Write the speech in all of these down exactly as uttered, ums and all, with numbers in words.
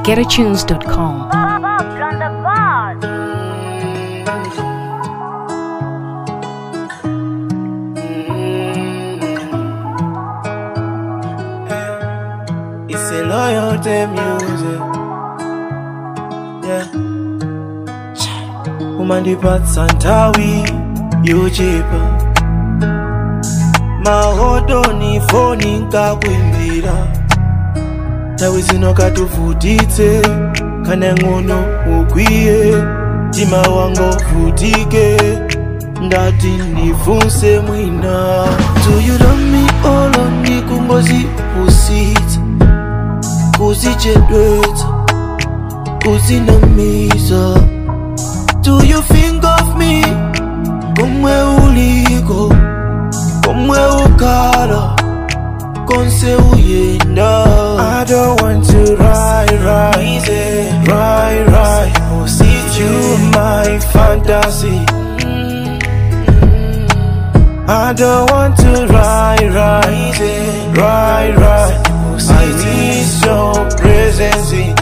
get a tunes dot com. It's a loyalty music. Yeah. Woman the paths and tawi, you cheaper. Mahodo ni phone nka kwimbira. Tawi zino katufutite, kana ngono ukwiye. Tima wango futike, ndati nifunse mwina. Do you love me all on ni kungozi usita. Kuzichedweta, kuzinamiza. Do you think of me? Kumwe uliko, kumwe ukala, konse uyenda. I don't want to ride, ride, ride, ride. You my fantasy. I don't want to ride, ride, ride, ride. I need your presence.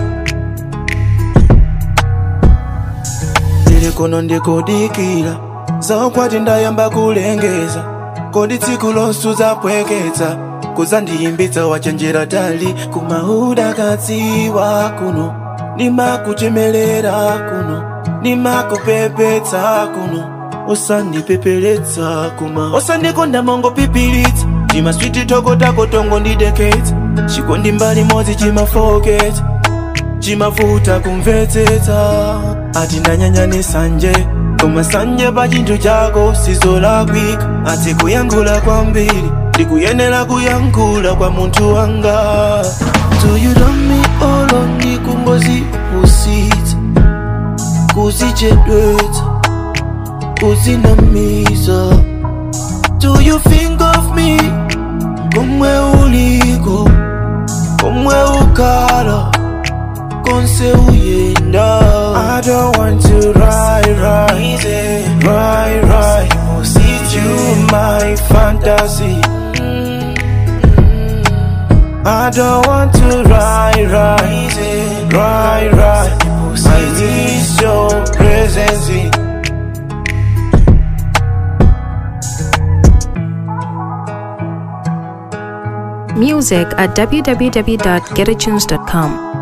Dile kono ndiko dikira Zaokwati ndayamba kulengeza Kodi tsiku lonsu zapwekeza Kuzandiyimbitsa wachenjera tali Kumahuda katsiwa kuno Nima kuchemelera kuno Nima kupepetsa kuno Osandi pepeletsa kuma Osandi konda mongo pipilitsa Chima sweet toko tako tongo ndideketsa Chikondi mbali mozi chima forget Chima futa kumveteta Ati ndanyanyane sanje Koma sanje bachintu chako sizola kwika Ati kuyangula kwa mbili Dikuyenela kuyangula kwa muntu wanga. Do you love me all on ni kungozi usita. Kuzichedweta, kuzinamiza. Do you think of me? Kumwe uliko, kumwe ukala, konse uyenda. I don't want to ride, ride, ride, ride. You my fantasy. I don't want to ride, ride, ride, ride. I need your presence. Music at w w w dot get a tunes dot com.